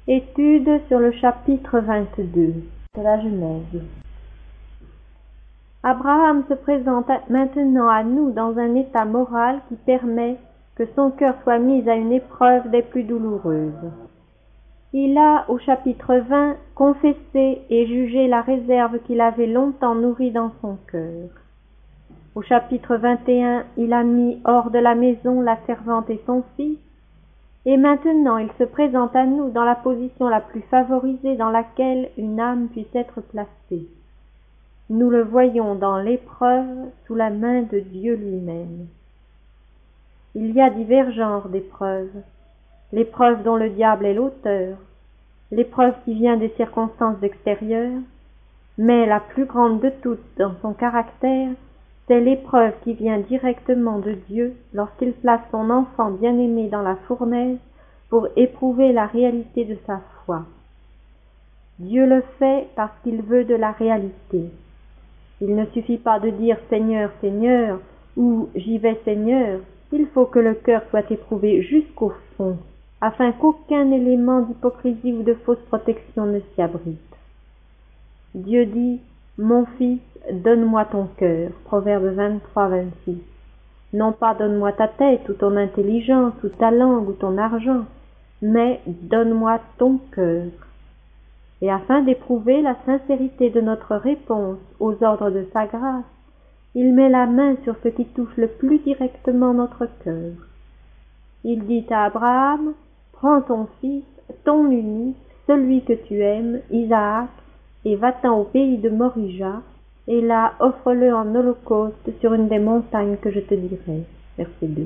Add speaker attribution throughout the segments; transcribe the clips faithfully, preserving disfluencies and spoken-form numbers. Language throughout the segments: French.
Speaker 1: Étude sur le chapitre vingt-deux de la Genèse. Abraham se présente maintenant à nous dans un état moral qui permet que son cœur soit mis à une épreuve des plus douloureuses. Il a, au chapitre vingt, confessé et jugé la réserve qu'il avait longtemps nourrie dans son cœur. Au chapitre vingt et un, il a mis hors de la maison la servante et son fils, et maintenant il se présente à nous dans la position la plus favorisée dans laquelle une âme puisse être placée. Nous le voyons dans l'épreuve sous la main de Dieu lui-même. Il y a divers genres d'épreuves. L'épreuve dont le diable est l'auteur, l'épreuve qui vient des circonstances extérieures, mais la plus grande de toutes dans son caractère, c'est l'épreuve qui vient directement de Dieu lorsqu'il place son enfant bien-aimé dans la fournaise pour éprouver la réalité de sa foi. Dieu le fait parce qu'il veut de la réalité. Il ne suffit pas de dire « Seigneur, Seigneur » ou « J'y vais, Seigneur ». Il faut que le cœur soit éprouvé jusqu'au fond, afin qu'aucun élément d'hypocrisie ou de fausse protection ne s'y abrite. Dieu dit « Mon fils, donne-moi ton cœur » Proverbe vingt-trois, vingt-six. Non pas « donne-moi ta tête ou ton intelligence ou ta langue ou ton argent », mais « donne-moi ton cœur ». Et afin d'éprouver la sincérité de notre réponse aux ordres de sa grâce, il met la main sur ce qui touche le plus directement notre cœur. Il dit à Abraham, « Prends ton fils, ton unique, celui que tu aimes, Isaac, et va-t'en au pays de Morija, et là offre-le en holocauste sur une des montagnes que je te dirai. » Verset deux.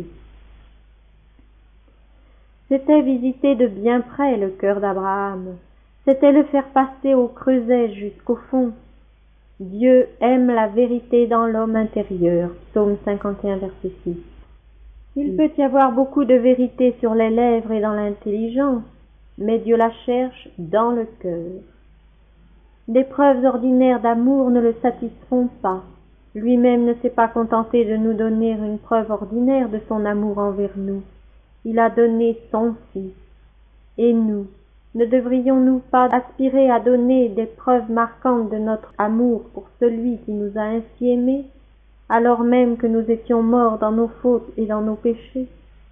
Speaker 1: C'était visiter de bien près le cœur d'Abraham. C'était le faire passer au creuset jusqu'au fond. Dieu aime la vérité dans l'homme intérieur. Psaume cinquante et un, verset six. Il peut y avoir beaucoup de vérité sur les lèvres et dans l'intelligence, mais Dieu la cherche dans le cœur. Des preuves ordinaires d'amour ne le satisferont pas. Lui-même ne s'est pas contenté de nous donner une preuve ordinaire de son amour envers nous. Il a donné son Fils. Et nous, ne devrions-nous pas aspirer à donner des preuves marquantes de notre amour pour celui qui nous a ainsi aimés, alors même que nous étions morts dans nos fautes et dans nos péchés?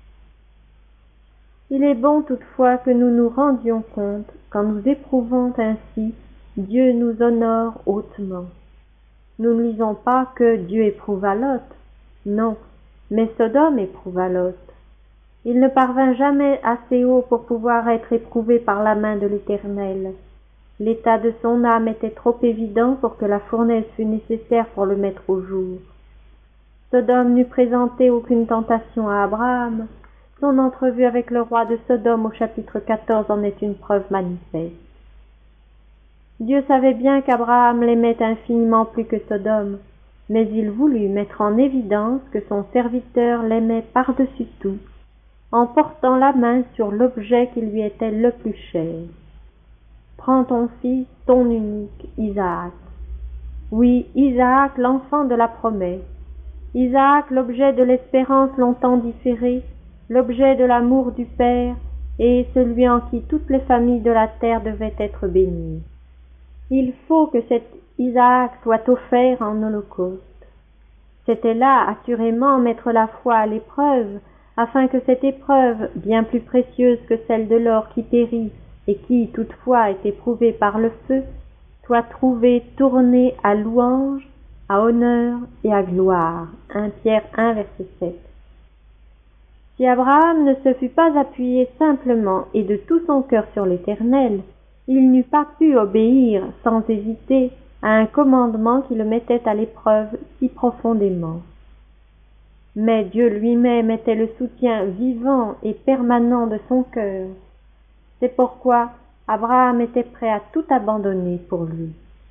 Speaker 1: Il est bon toutefois que nous nous rendions compte qu'en nous éprouvant ainsi, Dieu nous honore hautement. Nous ne lisons pas que Dieu éprouva Lot, non, mais Sodome éprouva Lot. Il ne parvint jamais assez haut pour pouvoir être éprouvé par la main de l'Éternel. L'état de son âme était trop évident pour que la fournaise fût nécessaire pour le mettre au jour. Sodome n'eût présenté aucune tentation à Abraham. Son entrevue avec le roi de Sodome au chapitre quatorze en est une preuve manifeste. Dieu savait bien qu'Abraham l'aimait infiniment plus que Sodome, mais il voulut mettre en évidence que son serviteur l'aimait par-dessus tout, en portant la main sur l'objet qui lui était le plus cher. Prends ton fils, ton unique, Isaac. Oui, Isaac, l'enfant de la promesse. Isaac, l'objet de l'espérance longtemps différée, l'objet de l'amour du Père, et celui en qui toutes les familles de la terre devaient être bénies. Il faut que cet Isaac soit offert en holocauste. C'était là, assurément, mettre la foi à l'épreuve, afin que cette épreuve, bien plus précieuse que celle de l'or qui périt et qui, toutefois, est éprouvée par le feu, soit trouvée tournée à louange, à honneur et à gloire. un Pierre un, verset sept. Si Abraham ne se fût pas appuyé simplement et de tout son cœur sur l'Éternel, il n'eût pas pu obéir sans hésiter à un commandement qui le mettait à l'épreuve si profondément. Mais Dieu lui-même était le soutien vivant et permanent de son cœur. C'est pourquoi Abraham était prêt à tout abandonner pour lui.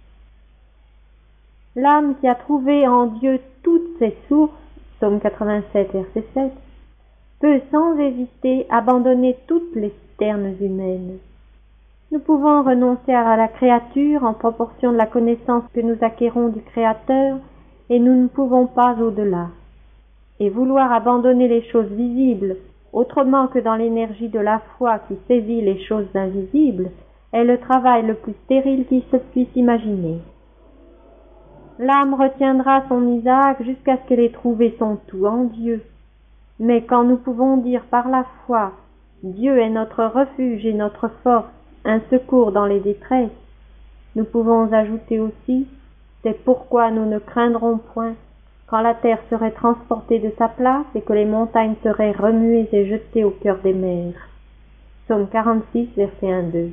Speaker 1: L'âme qui a trouvé en Dieu toutes ses sources, Psaume quatre-vingt-sept, verset sept, peut sans hésiter abandonner toutes les citernes humaines. Nous pouvons renoncer à la créature en proportion de la connaissance que nous acquérons du Créateur, et nous ne pouvons pas au-delà. Et vouloir abandonner les choses visibles autrement que dans l'énergie de la foi qui saisit les choses invisibles, est le travail le plus stérile qui se puisse imaginer. L'âme retiendra son Isaac jusqu'à ce qu'elle ait trouvé son tout en Dieu. Mais quand nous pouvons dire par la foi, Dieu est notre refuge et notre force, un secours dans les détresses, nous pouvons ajouter aussi, c'est pourquoi nous ne craindrons point quand la terre serait transportée de sa place et que les montagnes seraient remuées et jetées au cœur des mers. Psaume quarante-six, verset un deux.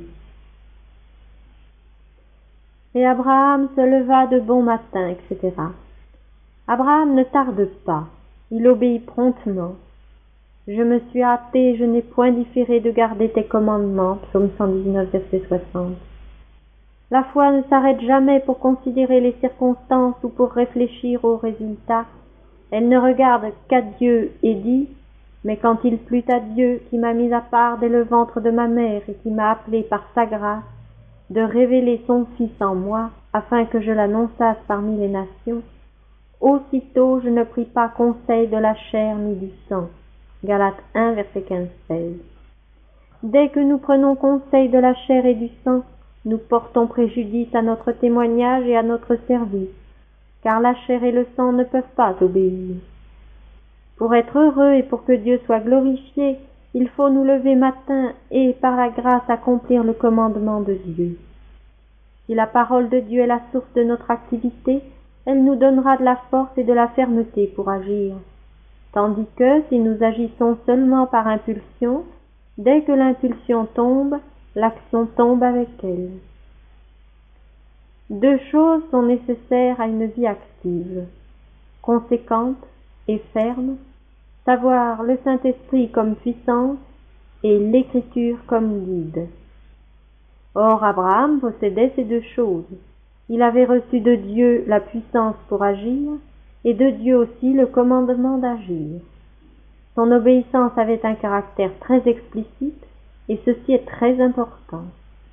Speaker 1: Et Abraham se leva de bon matin, et cetera. Abraham ne tarde pas, il obéit promptement. Je me suis hâté, je n'ai point différé de garder tes commandements. Psaume cent dix-neuf, verset soixante. La foi ne s'arrête jamais pour considérer les circonstances ou pour réfléchir aux résultats. Elle ne regarde qu'à Dieu et dit, mais quand il plut à Dieu qui m'a mis à part dès le ventre de ma mère et qui m'a appelé par sa grâce, de révéler son Fils en moi, afin que je l'annonçasse parmi les nations, aussitôt je ne pris pas conseil de la chair ni du sang. Galates un, verset quinze seize. Dès que nous prenons conseil de la chair et du sang, nous portons préjudice à notre témoignage et à notre service, car la chair et le sang ne peuvent pas obéir. Pour être heureux et pour que Dieu soit glorifié, il faut nous lever matin et, par la grâce, accomplir le commandement de Dieu. Si la parole de Dieu est la source de notre activité, elle nous donnera de la force et de la fermeté pour agir. Tandis que, si nous agissons seulement par impulsion, dès que l'impulsion tombe, l'action tombe avec elle. Deux choses sont nécessaires à une vie active, conséquente et ferme, savoir le Saint-Esprit comme puissance et l'Écriture comme guide. Or Abraham possédait ces deux choses. Il avait reçu de Dieu la puissance pour agir, et de Dieu aussi le commandement d'agir. Son obéissance avait un caractère très explicite, et ceci est très important.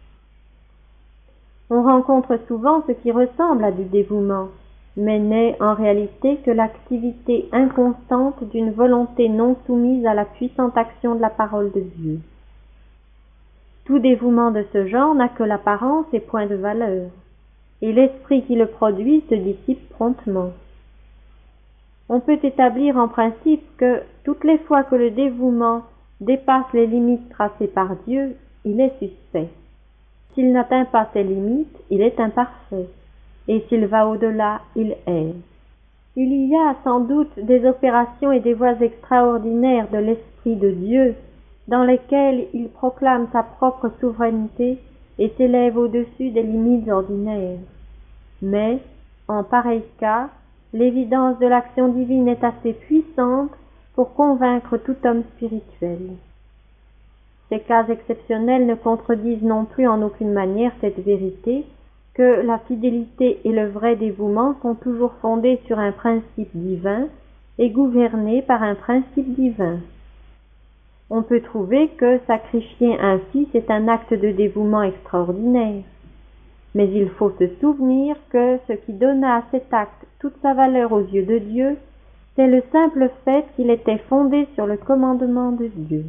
Speaker 1: On rencontre souvent ce qui ressemble à du dévouement, mais n'est en réalité que l'activité inconstante d'une volonté non soumise à la puissante action de la parole de Dieu. Tout dévouement de ce genre n'a que l'apparence et point de valeur, et l'esprit qui le produit se dissipe promptement. On peut établir en principe que toutes les fois que le dévouement dépasse les limites tracées par Dieu, il est suspect. S'il n'atteint pas ces limites, il est imparfait, et s'il va au-delà, il est. Il y a sans doute des opérations et des voies extraordinaires de l'Esprit de Dieu dans lesquelles il proclame sa propre souveraineté et s'élève au-dessus des limites ordinaires. Mais, en pareil cas, l'évidence de l'action divine est assez puissante pour convaincre tout homme spirituel. Ces cas exceptionnels ne contredisent non plus en aucune manière cette vérité que la fidélité et le vrai dévouement sont toujours fondés sur un principe divin et gouvernés par un principe divin. On peut trouver que sacrifier un fils est un acte de dévouement extraordinaire, mais il faut se souvenir que ce qui donna à cet acte toute sa valeur aux yeux de Dieu, c'est le simple fait qu'il était fondé sur le commandement de Dieu.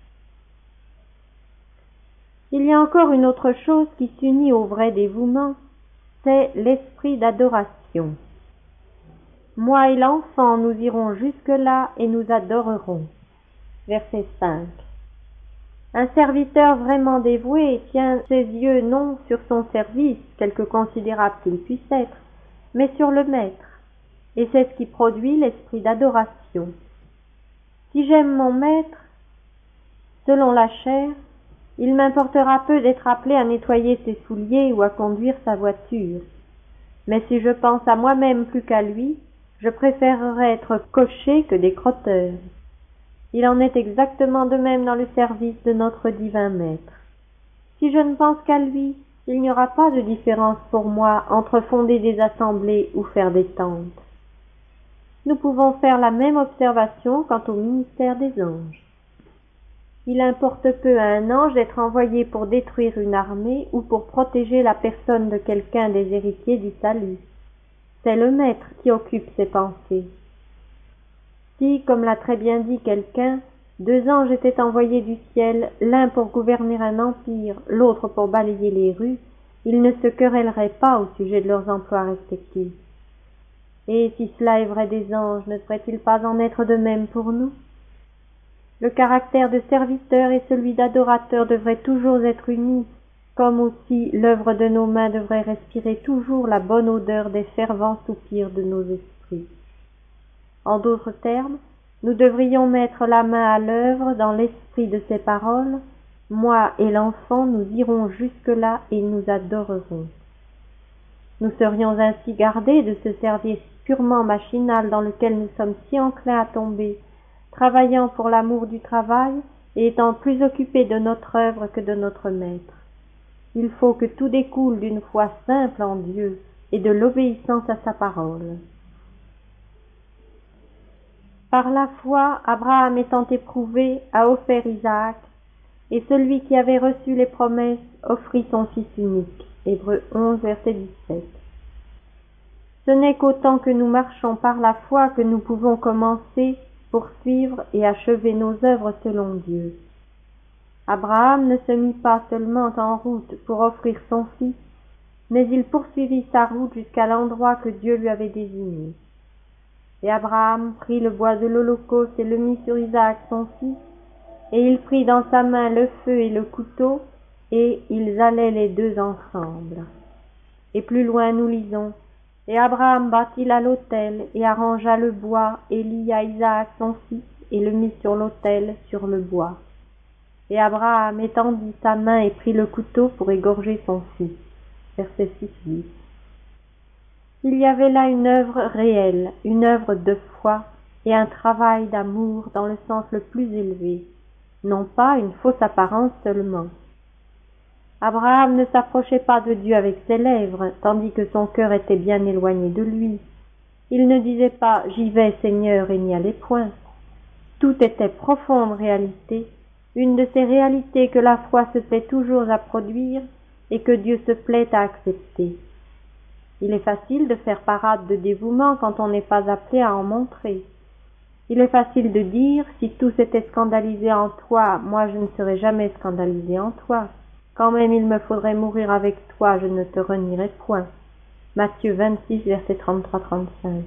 Speaker 1: Il y a encore une autre chose qui s'unit au vrai dévouement, c'est l'esprit d'adoration. Moi et l'enfant, nous irons jusque-là et nous adorerons. Verset cinq. Un serviteur vraiment dévoué tient ses yeux non sur son service, quelque considérable qu'il puisse être, mais sur le maître, et c'est ce qui produit l'esprit d'adoration. Si j'aime mon maître, selon la chair, il m'importera peu d'être appelé à nettoyer ses souliers ou à conduire sa voiture. Mais si je pense à moi-même plus qu'à lui, je préférerais être cocher que décrotteur. Il en est exactement de même dans le service de notre divin maître. Si je ne pense qu'à lui, il n'y aura pas de différence pour moi entre fonder des assemblées ou faire des tentes. Nous pouvons faire la même observation quant au ministère des anges. Il importe peu à un ange d'être envoyé pour détruire une armée ou pour protéger la personne de quelqu'un des héritiers du salut. C'est le maître qui occupe ses pensées. Si, comme l'a très bien dit quelqu'un, Deux anges étaient envoyés du ciel, l'un pour gouverner un empire, l'autre pour balayer les rues. Ils ne se querelleraient pas au sujet de leurs emplois respectifs. Et si cela est vrai des anges, ne devrait-il pas en être de même pour nous? Le caractère de serviteur et celui d'adorateur devraient toujours être unis, comme aussi l'œuvre de nos mains devrait respirer toujours la bonne odeur des fervents soupirs de nos esprits. En d'autres termes, nous devrions mettre la main à l'œuvre dans l'esprit de ces paroles. Moi et l'enfant, nous irons jusque-là et nous adorerons. Nous serions ainsi gardés de ce service purement machinal dans lequel nous sommes si enclins à tomber, travaillant pour l'amour du travail et étant plus occupés de notre œuvre que de notre maître. Il faut que tout découle d'une foi simple en Dieu et de l'obéissance à sa parole. Par la foi, Abraham étant éprouvé, a offert Isaac, et celui qui avait reçu les promesses offrit son fils unique. Hébreux onze, verset dix-sept. Ce n'est qu'autant que nous marchons par la foi que nous pouvons commencer, poursuivre et achever nos œuvres selon Dieu. Abraham ne se mit pas seulement en route pour offrir son fils, mais il poursuivit sa route jusqu'à l'endroit que Dieu lui avait désigné. Et Abraham prit le bois de l'Holocauste et le mit sur Isaac son fils, et il prit dans sa main le feu et le couteau, et ils allaient les deux ensemble. Et plus loin nous lisons, et Abraham bâtit là l'autel, et arrangea le bois, et lia Isaac son fils, et le mit sur l'autel, sur le bois. Et Abraham étendit sa main et prit le couteau pour égorger son fils. Verset six huit. Il y avait là une œuvre réelle, une œuvre de foi et un travail d'amour dans le sens le plus élevé, non pas une fausse apparence seulement. Abraham ne s'approchait pas de Dieu avec ses lèvres, tandis que son cœur était bien éloigné de lui. Il ne disait pas « J'y vais, Seigneur » et n'y allait point. Tout était profonde réalité, une de ces réalités que la foi se plaît toujours à produire et que Dieu se plaît à accepter. Il est facile de faire parade de dévouement quand on n'est pas appelé à en montrer. Il est facile de dire « Si tous étaient scandalisés en toi, moi je ne serais jamais scandalisé en toi. Quand même il me faudrait mourir avec toi, je ne te renierai point. » Matthieu vingt-six, versets trente-trois à trente-cinq.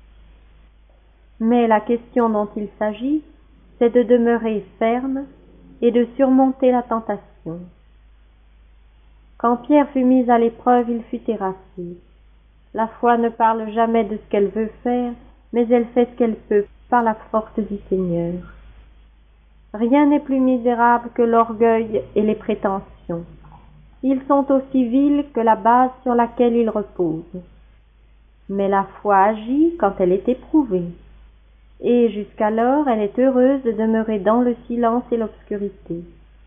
Speaker 1: Mais la question dont il s'agit, c'est de demeurer ferme et de surmonter la tentation. Quand Pierre fut mis à l'épreuve, il fut terrassé. La foi ne parle jamais de ce qu'elle veut faire, mais elle fait ce qu'elle peut par la force du Seigneur. Rien n'est plus misérable que l'orgueil et les prétentions. Ils sont aussi vils que la base sur laquelle ils reposent. Mais la foi agit quand elle est éprouvée. Et jusqu'alors, elle est heureuse de demeurer dans le silence et l'obscurité.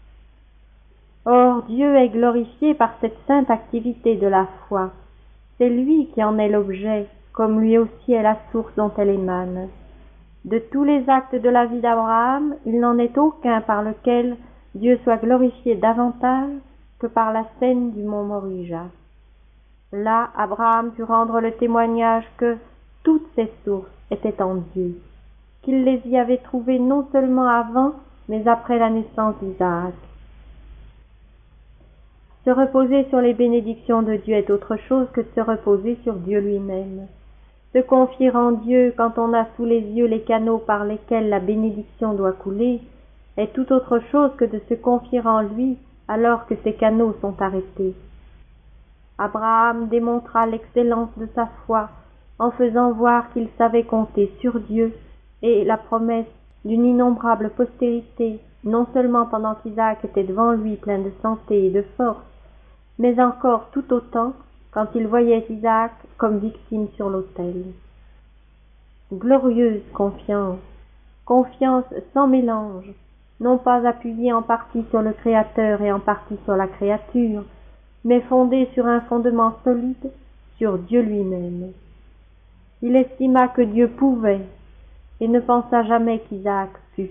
Speaker 1: Or, Dieu est glorifié par cette sainte activité de la foi. C'est lui qui en est l'objet, comme lui aussi est la source dont elle émane. De tous les actes de la vie d'Abraham, il n'en est aucun par lequel Dieu soit glorifié davantage que par la scène du mont Morija. Là, Abraham put rendre le témoignage que toutes ses sources étaient en Dieu, qu'il les y avait trouvées non seulement avant, mais après la naissance d'Isaac. Se reposer sur les bénédictions de Dieu est autre chose que de se reposer sur Dieu lui-même. Se confier en Dieu quand on a sous les yeux les canaux par lesquels la bénédiction doit couler est tout autre chose que de se confier en lui alors que ces canaux sont arrêtés. Abraham démontra l'excellence de sa foi en faisant voir qu'il savait compter sur Dieu et la promesse d'une innombrable postérité, non seulement pendant qu'Isaac était devant lui plein de santé et de force, mais encore tout autant quand il voyait Isaac comme victime sur l'autel. Glorieuse confiance, confiance sans mélange, non pas appuyée en partie sur le Créateur et en partie sur la créature, mais fondée sur un fondement solide, sur Dieu lui-même. Il estima que Dieu pouvait, et ne pensa jamais qu'Isaac pût.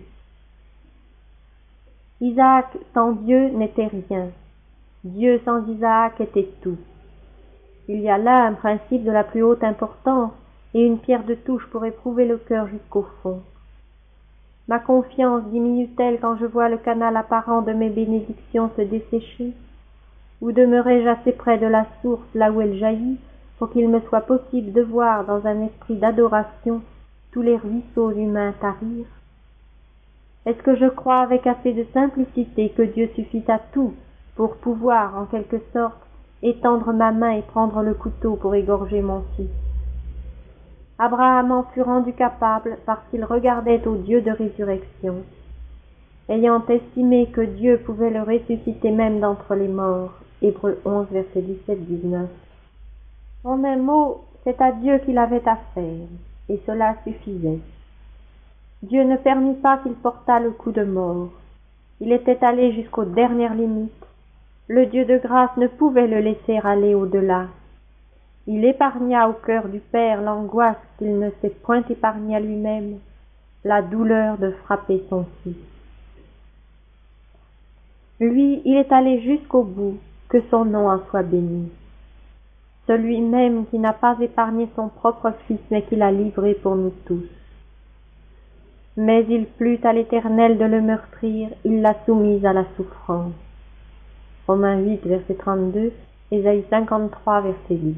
Speaker 1: Isaac sans Dieu n'était rien. Dieu sans Isaac était tout. Il y a là un principe de la plus haute importance et une pierre de touche pour éprouver le cœur jusqu'au fond. Ma confiance diminue-t-elle quand je vois le canal apparent de mes bénédictions se dessécher? Ou demeurai-je assez près de la source, là où elle jaillit, pour qu'il me soit possible de voir dans un esprit d'adoration tous les ruisseaux humains tarir? Est-ce que je crois avec assez de simplicité que Dieu suffit à tout pour pouvoir, en quelque sorte, étendre ma main et prendre le couteau pour égorger mon fils? Abraham en fut rendu capable parce qu'il regardait au Dieu de résurrection, ayant estimé que Dieu pouvait le ressusciter même d'entre les morts. Hébreux onze, versets dix-sept à dix-neuf. En un mot, c'est à Dieu qu'il avait affaire, et cela suffisait. Dieu ne permit pas qu'il portât le coup de mort. Il était allé jusqu'aux dernières limites. Le Dieu de grâce ne pouvait le laisser aller au-delà. Il épargna au cœur du Père l'angoisse qu'il ne s'est point épargnée à lui-même, la douleur de frapper son fils. Lui, il est allé jusqu'au bout, que son nom en soit béni. Celui même qui n'a pas épargné son propre fils, mais qui l'a livré pour nous tous. Mais il plut à l'Éternel de le meurtrir, il l'a soumis à la souffrance. Romains huit, verset trente-deux, Ésaïe cinquante-trois, verset dix.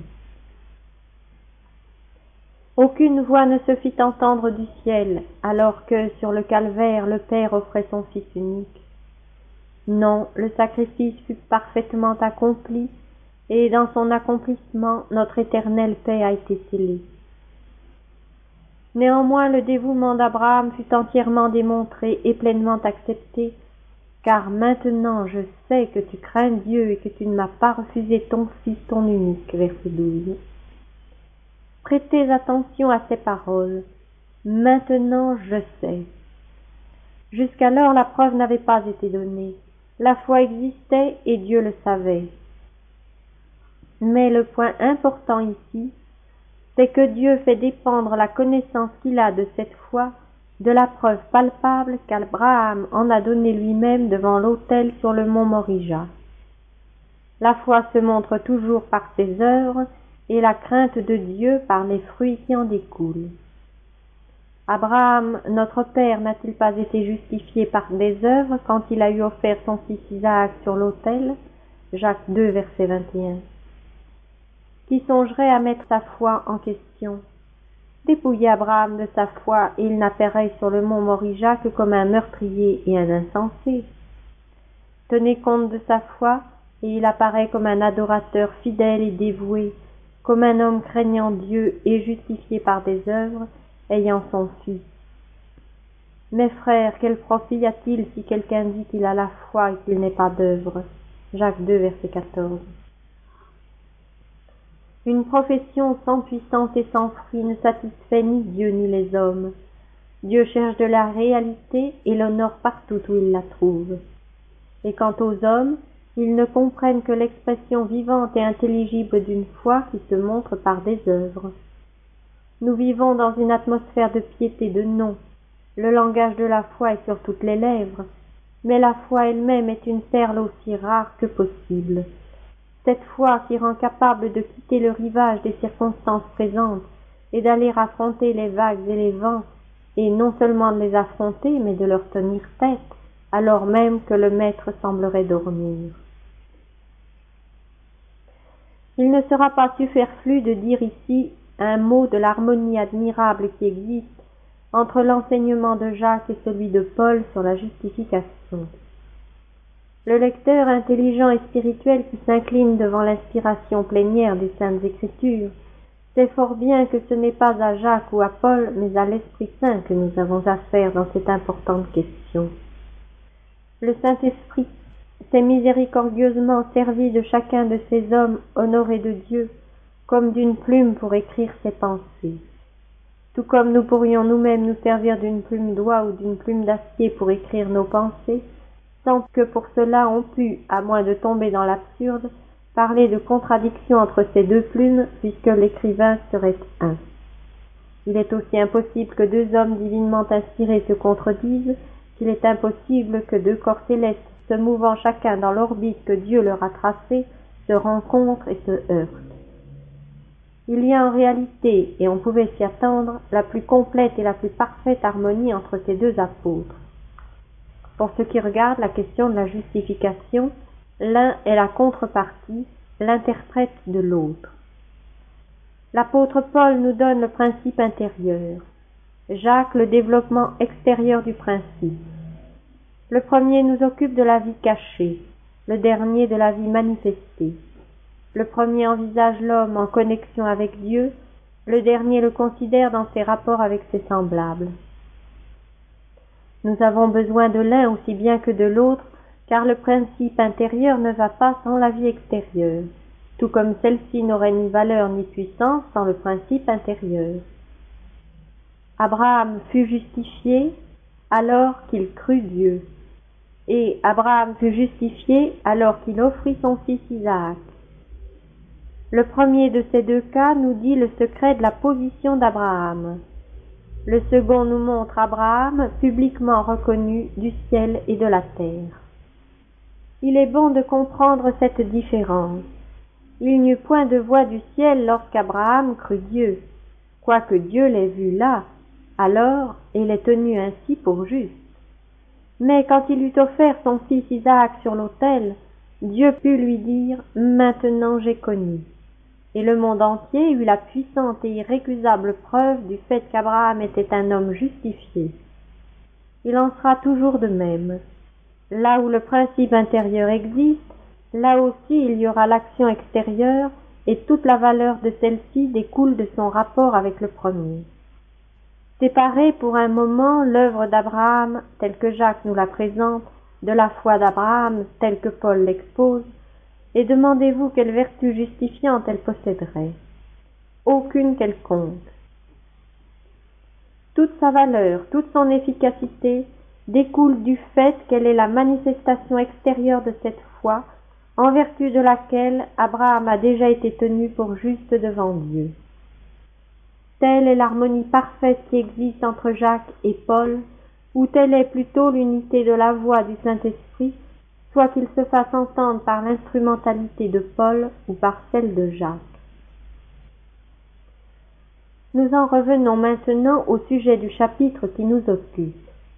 Speaker 1: Aucune voix ne se fit entendre du ciel, alors que, sur le calvaire, le Père offrait son Fils unique. Non, le sacrifice fut parfaitement accompli, et dans son accomplissement, notre éternelle paix a été scellée. Néanmoins, le dévouement d'Abraham fut entièrement démontré et pleinement accepté, car maintenant je sais que tu crains Dieu et que tu ne m'as pas refusé ton Fils, ton unique. Verset douze. Prêtez attention à ces paroles. Maintenant je sais. Jusqu'alors la preuve n'avait pas été donnée. La foi existait et Dieu le savait. Mais le point important ici, c'est que Dieu fait dépendre la connaissance qu'il a de cette foi de la preuve palpable qu'Abraham en a donnée lui-même devant l'autel sur le mont Morija. La foi se montre toujours par ses œuvres et la crainte de Dieu par les fruits qui en découlent. Abraham, notre père, n'a-t-il pas été justifié par des œuvres quand il a eu offert son fils Isaac sur l'autel? Jacques deux, verset vingt et un. Qui songerait à mettre sa foi en question? Dépouillez Abraham de sa foi et il n'apparaît sur le mont Morija que comme un meurtrier et un insensé. Tenez compte de sa foi et il apparaît comme un adorateur fidèle et dévoué, comme un homme craignant Dieu et justifié par des œuvres, ayant son fils. Mes frères, quel profit y a-t-il si quelqu'un dit qu'il a la foi et qu'il n'est pas d'œuvre? Jacques deux, verset quatorze. Une profession sans puissance et sans fruit ne satisfait ni Dieu ni les hommes. Dieu cherche de la réalité et l'honore partout où il la trouve. Et quant aux hommes, ils ne comprennent que l'expression vivante et intelligible d'une foi qui se montre par des œuvres. Nous vivons dans une atmosphère de piété de nom. Le langage de la foi est sur toutes les lèvres, mais la foi elle-même est une perle aussi rare que possible. Cette foi qui rend capable de quitter le rivage des circonstances présentes et d'aller affronter les vagues et les vents, et non seulement de les affronter, mais de leur tenir tête, alors même que le maître semblerait dormir. Il ne sera pas superflu de dire ici un mot de l'harmonie admirable qui existe entre l'enseignement de Jacques et celui de Paul sur la justification. Le lecteur intelligent et spirituel qui s'incline devant l'inspiration plénière des Saintes Écritures sait fort bien que ce n'est pas à Jacques ou à Paul, mais à l'Esprit Saint que nous avons affaire dans cette importante question. Le Saint-Esprit s'est miséricordieusement servi de chacun de ces hommes honorés de Dieu comme d'une plume pour écrire ses pensées. Tout comme nous pourrions nous-mêmes nous servir d'une plume d'oie ou d'une plume d'acier pour écrire nos pensées, sans que pour cela on pût, à moins de tomber dans l'absurde, parler de contradiction entre ces deux plumes, puisque l'écrivain serait un. Il est aussi impossible que deux hommes divinement inspirés se contredisent, qu'il est impossible que deux corps célestes, se mouvant chacun dans l'orbite que Dieu leur a tracée, se rencontrent et se heurtent. Il y a en réalité, et on pouvait s'y attendre, la plus complète et la plus parfaite harmonie entre ces deux apôtres. Pour ce qui regarde la question de la justification, l'un est la contrepartie, l'interprète de l'autre. L'apôtre Paul nous donne le principe intérieur, Jacques le développement extérieur du principe. Le premier nous occupe de la vie cachée, le dernier de la vie manifestée. Le premier envisage l'homme en connexion avec Dieu, le dernier le considère dans ses rapports avec ses semblables. Nous avons besoin de l'un aussi bien que de l'autre, car le principe intérieur ne va pas sans la vie extérieure, tout comme celle-ci n'aurait ni valeur ni puissance sans le principe intérieur. Abraham fut justifié alors qu'il crut Dieu, et Abraham fut justifié alors qu'il offrit son fils Isaac. Le premier de ces deux cas nous dit le secret de la position d'Abraham. Le second nous montre Abraham publiquement reconnu du ciel et de la terre. Il est bon de comprendre cette différence. Il n'y eut point de voix du ciel lorsqu'Abraham crut Dieu, quoique Dieu l'ait vu là, alors il est tenu ainsi pour juste. Mais quand il eut offert son fils Isaac sur l'autel, Dieu put lui dire « Maintenant j'ai connu ». Et le monde entier eut la puissante et irrécusable preuve du fait qu'Abraham était un homme justifié. Il en sera toujours de même. Là où le principe intérieur existe, là aussi il y aura l'action extérieure, et toute la valeur de celle-ci découle de son rapport avec le premier. Séparez pour un moment l'œuvre d'Abraham, telle que Jacques nous la présente, de la foi d'Abraham, telle que Paul l'expose, et demandez-vous quelle vertu justifiante elle posséderait. Aucune quelconque. Toute sa valeur, toute son efficacité découle du fait qu'elle est la manifestation extérieure de cette foi, en vertu de laquelle Abraham a déjà été tenu pour juste devant Dieu. Telle est l'harmonie parfaite qui existe entre Jacques et Paul, ou telle est plutôt l'unité de la voix du Saint-Esprit, soit qu'il se fasse entendre par l'instrumentalité de Paul ou par celle de Jacques. Nous en revenons maintenant au sujet du chapitre qui nous occupe.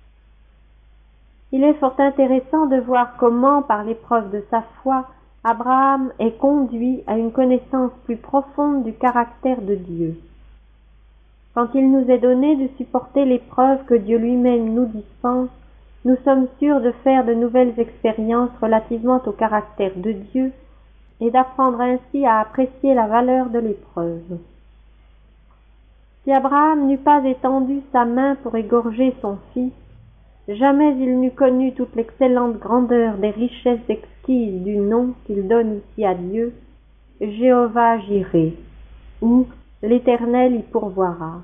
Speaker 1: Il est fort intéressant de voir comment, par l'épreuve de sa foi, Abraham est conduit à une connaissance plus profonde du caractère de Dieu. Quand il nous est donné de supporter l'épreuve que Dieu lui-même nous dispense, nous sommes sûrs de faire de nouvelles expériences relativement au caractère de Dieu et d'apprendre ainsi à apprécier la valeur de l'épreuve. Si Abraham n'eût pas étendu sa main pour égorger son fils, jamais il n'eut connu toute l'excellente grandeur des richesses exquises du nom qu'il donne ici à Dieu, Jéhovah Jireh, ou l'Éternel y pourvoira.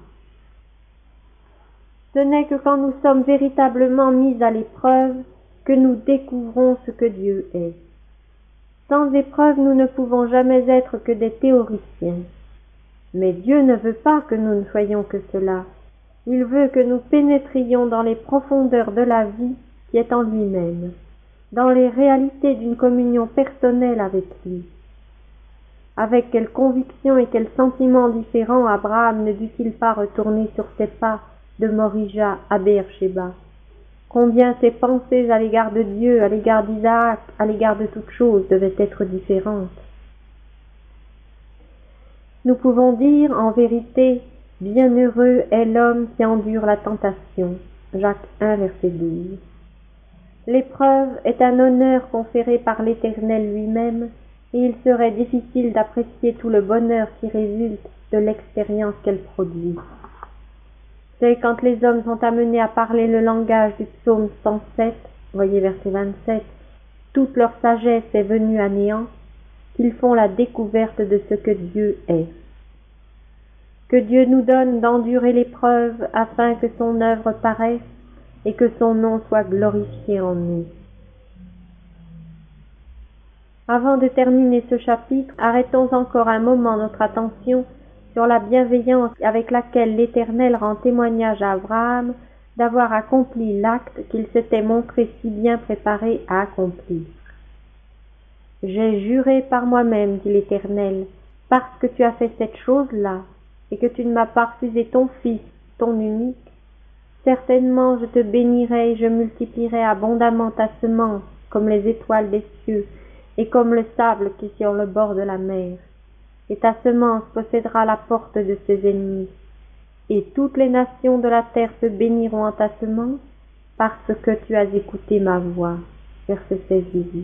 Speaker 1: Ce n'est que quand nous sommes véritablement mis à l'épreuve que nous découvrons ce que Dieu est. Sans épreuve, nous ne pouvons jamais être que des théoriciens. Mais Dieu ne veut pas que nous ne soyons que cela. Il veut que nous pénétrions dans les profondeurs de la vie qui est en lui-même, dans les réalités d'une communion personnelle avec lui. Avec quelle conviction et quel sentiment différent Abraham ne dut-il pas retourner sur ses pas de Morija à Beersheba? Combien ses pensées à l'égard de Dieu, à l'égard d'Isaac, à l'égard de toutes choses devaient être différentes. Nous pouvons dire en vérité, bienheureux est l'homme qui endure la tentation. Jacques un, verset douze. L'épreuve est un honneur conféré par l'Éternel lui-même, et il serait difficile d'apprécier tout le bonheur qui résulte de l'expérience qu'elle produit. C'est quand les hommes sont amenés à parler le langage du psaume cent sept, voyez verset vingt-sept, toute leur sagesse est venue à néant, qu'ils font la découverte de ce que Dieu est. Que Dieu nous donne d'endurer l'épreuve afin que son œuvre paraisse et que son nom soit glorifié en nous. Avant de terminer ce chapitre, arrêtons encore un moment notre attention sur la bienveillance avec laquelle l'Éternel rend témoignage à Abraham d'avoir accompli l'acte qu'il s'était montré si bien préparé à accomplir. « J'ai juré par moi-même, dit l'Éternel, parce que tu as fait cette chose-là, et que tu ne m'as pas refusé ton fils, ton unique, certainement je te bénirai et je multiplierai abondamment ta semence, comme les étoiles des cieux, et comme le sable qui est sur le bord de la mer. Et ta semence possédera la porte de ses ennemis. Et toutes les nations de la terre te béniront en ta semence, parce que tu as écouté ma voix. Verset seize et dix-huit.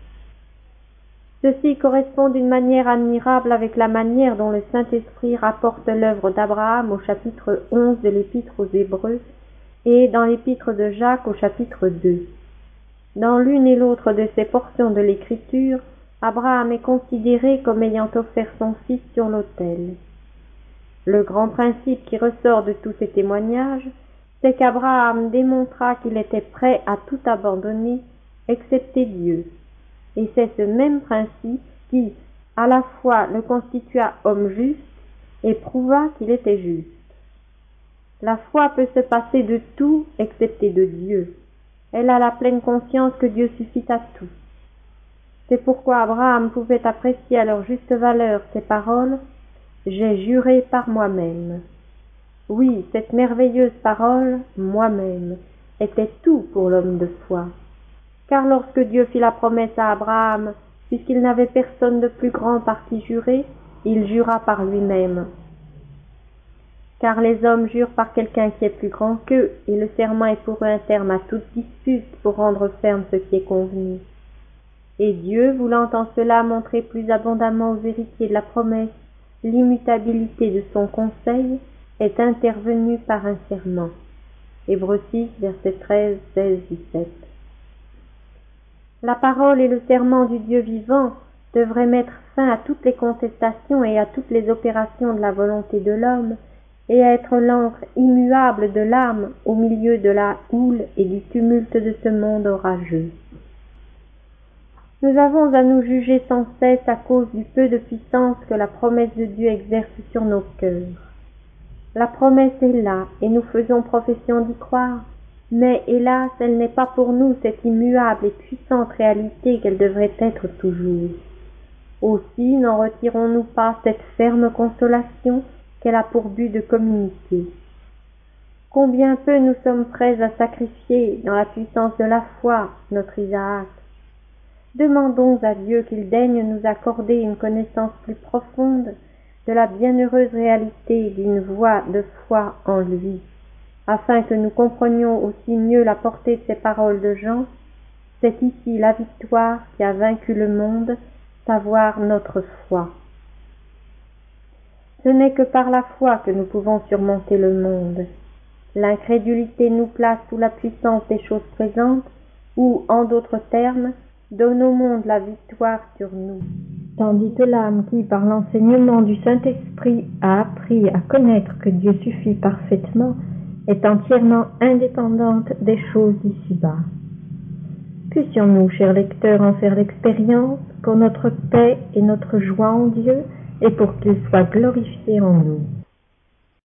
Speaker 1: Ceci correspond d'une manière admirable avec la manière dont le Saint-Esprit rapporte l'œuvre d'Abraham au chapitre onze de l'Épître aux Hébreux et dans l'Épître de Jacques au chapitre deux. Dans l'une et l'autre de ces portions de l'Écriture, Abraham est considéré comme ayant offert son fils sur l'autel. Le grand principe qui ressort de tous ces témoignages, c'est qu'Abraham démontra qu'il était prêt à tout abandonner, excepté Dieu. Et c'est ce même principe qui, à la fois, le constitua homme juste et prouva qu'il était juste. La foi peut se passer de tout excepté de Dieu. Elle a la pleine conscience que Dieu suffit à tout. C'est pourquoi Abraham pouvait apprécier à leur juste valeur ces paroles « J'ai juré par moi-même ». Oui, cette merveilleuse parole « moi-même » était tout pour l'homme de foi. Car lorsque Dieu fit la promesse à Abraham, puisqu'il n'avait personne de plus grand par qui jurer, il jura par lui-même. Car les hommes jurent par quelqu'un qui est plus grand qu'eux, et le serment est pour eux un terme à toute dispute pour rendre ferme ce qui est convenu. Et Dieu, voulant en cela montrer plus abondamment aux héritiers de la promesse l'immutabilité de son conseil, est intervenu par un serment. Hébreux six, versets treize, seize, dix-sept. La parole et le serment du Dieu vivant devraient mettre fin à toutes les contestations et à toutes les opérations de la volonté de l'homme, et être l'encre immuable de l'âme au milieu de la houle et du tumulte de ce monde orageux. Nous avons à nous juger sans cesse à cause du peu de puissance que la promesse de Dieu exerce sur nos cœurs. La promesse est là, et nous faisons profession d'y croire, mais hélas, elle n'est pas pour nous cette immuable et puissante réalité qu'elle devrait être toujours. Aussi n'en retirons-nous pas cette ferme consolation qu'elle a pour but de communiquer. Combien peu nous sommes prêts à sacrifier dans la puissance de la foi notre Isaac. Demandons à Dieu qu'il daigne nous accorder une connaissance plus profonde de la bienheureuse réalité d'une voie de foi en lui, afin que nous comprenions aussi mieux la portée de ces paroles de Jean. C'est ici la victoire qui a vaincu le monde, savoir notre foi. Ce n'est que par la foi que nous pouvons surmonter le monde. L'incrédulité nous place sous la puissance des choses présentes, ou, en d'autres termes, donne au monde la victoire sur nous. Tandis que l'âme qui, par l'enseignement du Saint-Esprit, a appris à connaître que Dieu suffit parfaitement, est entièrement indépendante des choses d'ici-bas. Puissions-nous, chers lecteurs, en faire l'expérience pour notre paix et notre joie en Dieu, et pour qu'il soit glorifié en nous.